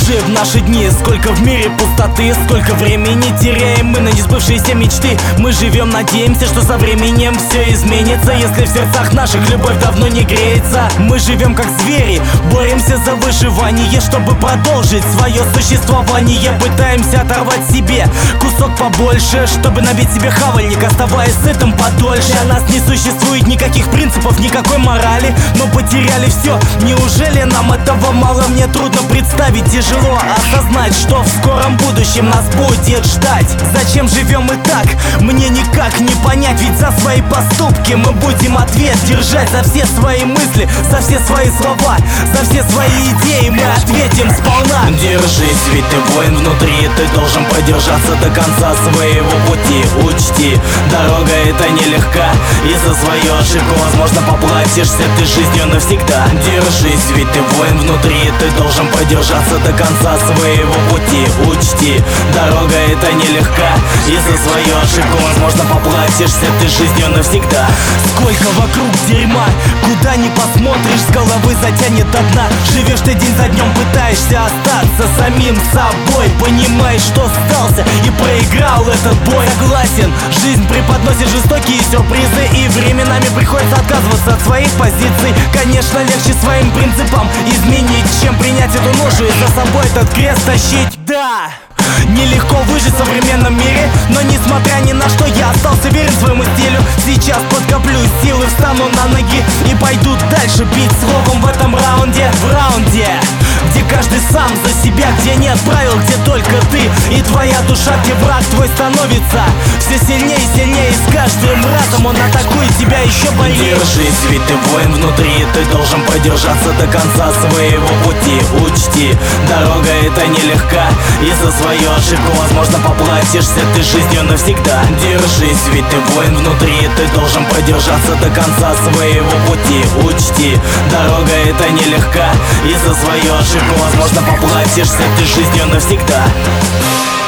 в наши дни. Сколько в мире пустоты, сколько времени теряем мы на несбывшиеся мечты. Мы живем, надеемся, что со временем все изменится. Если в сердцах наших любовь давно не греется. Мы живем как звери, боремся за выживание, чтобы продолжить свое существование. Пытаемся оторвать себе кусок побольше, чтобы набить себе хавальник, оставаясь сытым подольше. Для нас не существует никаких принципов, никакой морали. Мы потеряли все, неужели нам этого мало? Мне трудно представить, тяжело осознать, что в скором будущем нас будет ждать. Зачем живем мы так? Мне никак не понять. Ведь за свои поступки мы будем ответ держать. За все свои мысли, за все свои слова, за все свои идеи мы ответим сполна. Держись, ведь ты воин внутри, ты должен продержаться до конца своего пути. Учти, дорога эта нелегка, и за свою ошибку, возможно, поплатишься ты жизнью навсегда. Держись, ведь ты воин внутри, ты должен продержаться до конца своего пути. Учти, дорога эта нелегка, и за свою ошибку, возможно, поплатишься ты жизнью навсегда. Сколько вокруг дерьма, куда ни посмотришь, с головы затянет до дна. Живешь ты день за днем, пытаешься остаться самим собой. Понимаешь, что сдался и проиграл этот бой. Согласен, жизнь преподносит жестокие сюрпризы, и временами приходится отказываться от своих позиций. Конечно, легче своим принципам изменить, чем принять эту ношу и за собой этот крест тащить. Да, нелегко выжить в современном мире, но несмотря ни на что я остался верен своему стилю. Сейчас подкоплю силы, встану на ноги и пойду дальше бить словом в этом раунде. В раунде, где каждый сам за себя, где нет правил, где только ты и твоя душа, где враг твой становится все сильнее и сильнее. И с каждым разом он атакует тебя еще больнее. Держись, ведь ты воин внутри, ты должен продержаться до конца своего пути. Учти, дорога эта нелегка, и за свою ошибку, возможно, поплатишься ты жизнью навсегда. Держись, ведь ты воин внутри, ты должен продержаться до конца своего пути. Учти, дорога эта нелегка, и за свою ошибку, возможно, поплатишься ты жизнью навсегда.